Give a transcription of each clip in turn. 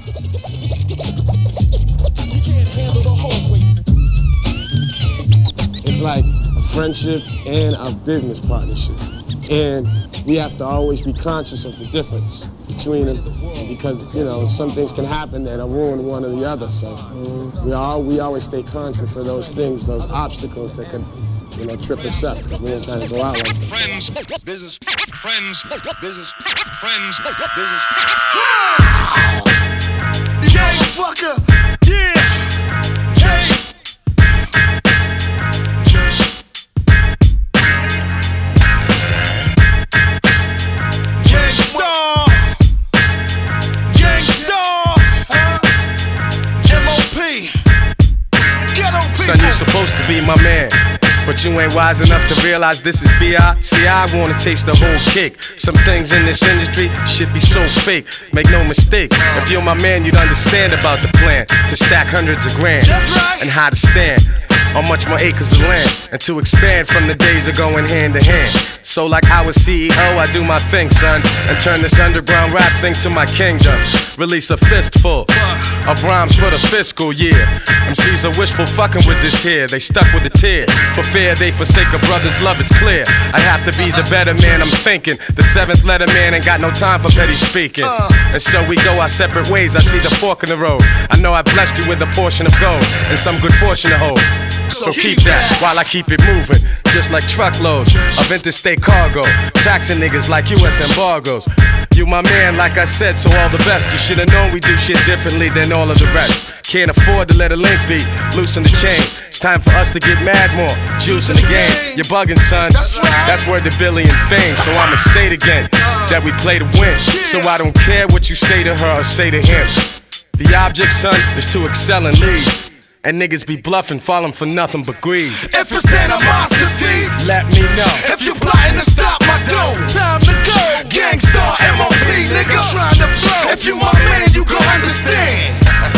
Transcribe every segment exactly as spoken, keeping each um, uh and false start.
handle the whole weight. It's like a friendship and a business partnership. And we have to always be conscious of the difference between them because, you know, some things can happen that will ruin one or the other. So we all we always stay conscious of those things, those obstacles that could, you know, trip us up because we ain't trying to go out like that. Friends, business, friends, business, friends, business. Yo, fucker, yeah, hey. Gangstar, Gangstar, huh? M O P, ghetto people. Son, you supposed to be my man, but you ain't wise enough to realize this is B I. See, I wanna taste the whole cake. Some things in this industry should be so fake. Make no mistake, if you're my man, you'd understand about the plan to stack hundreds of grand and how to stand on much more acres of land and to expand from the days of going hand to hand. So like I was C E O, I do my thing, son, and turn this underground rap thing to my kingdom. Release a fistful of rhymes for the fiscal year. M Cs are wishful fucking with this here. They stuck with the tear. For fear they forsake a brother's love, it's clear. I have to be the better man, I'm thinking. The seventh letter man ain't got no time for petty speaking. And so we go our separate ways, I see the fork in the road. I know I blessed you with a portion of gold and some good fortune to hold. So keep that while I keep it moving, just like truckloads of interstate cargo, taxing niggas like U S embargoes. You my man, like I said, so all the best. You should've known we do shit differently than all of the rest. Can't afford to let a link be loosen the chain. It's time for us to get mad more, juice in the game. You're bugging, son. That's word to Billy and fame. So I'ma state again that we play to win. So I don't care what you say to her or say to him. The object, son, is to excel and lead. And niggas be bluffing, falling for nothing but greed. If it's animosity, let me know. If you're plotting to stop my dough, time to go. Gangstar M O P, nigga, trying to blow. If you my man, you gon' understand.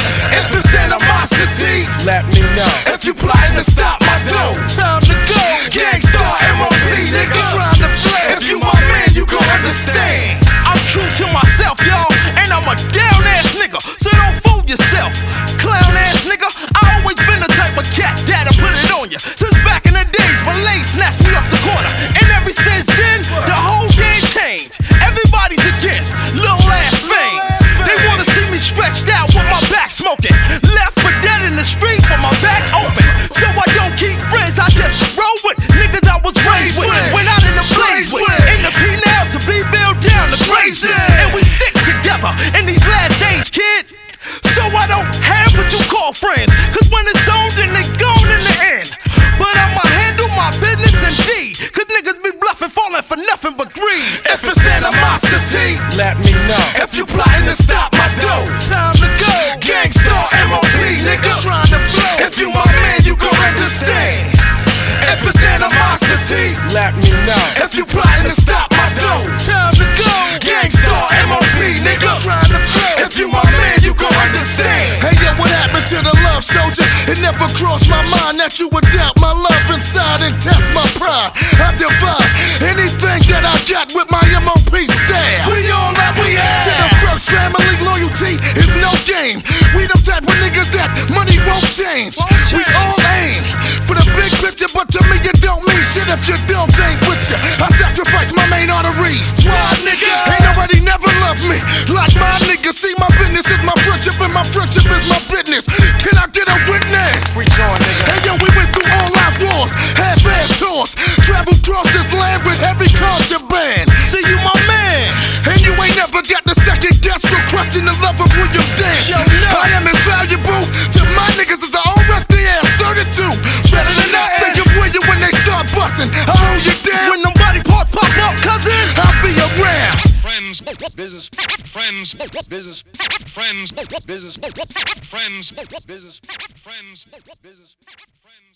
If it's animosity, let me know. If you plotting to stop my dough, time to go. Gangstar M O P, nigga, trying to blow. If you my man, you gon' understand. I'm true to myself, y'all, and I'm a down ass nigga, so don't fool yourself, clown ass nigga. I always been the type of cat that'll put it on you. Since back in the days when Lay snatched me off the corner, and ever since then, the whole game changed. Everybody's against little ass fame. They wanna see me stretched out with my back smoking, left for dead in the street with my back open. So I don't keep friends, I just roll with niggas I was raised with. Went out in the blaze with, in the P now to be built down the crazy. And we stick together in these last days, kid. So I don't have what you call friends, cause when it's on, then they gone in the end. But I'ma handle my business indeed, cause niggas be bluffing, falling for nothing but greed. If it's animosity, let me know. If you plotting to stop my dough, time to go. Gangstar M O P, nigga, trying to blow. If you my man, you gon' understand. If it's animosity, let me know. If you plotting to stop my dough, time to go. Gangstar M O P, nigga, trying to blow. If you my man, you gon' understand. Hey yo, what happened to the love soldier? It never crossed my mind that you would doubt my love inside and test my pride. I divide anything that I got with my M O P style. We all that we have. To the first family, loyalty is no game. We the type of niggas that money won't change. We all aim for the big picture, but to me it don't mean shit if your dogs ain't with you. I sacrifice my main arteries. Why, nigga? Ain't nobody never loved me like my niggas. See, my business is my friendship, and my friendship is my business. Can I get a witness? Reach on, nigga. Hey yo, we went through all our wars, half-ass tours, traveled across this land with heavy contraband. See, you my man, and you ain't never got the second guess, so question the love of William Dance. Yo, no. I am invaluable to my niggas as I own rusty ass thirty-two. Better than that. Say you William when they start busting. I hold you down when them body parts pop up, cousin. I'll be around. Friends, business, friends, business, friends, business, friends, business, friends, business, friends.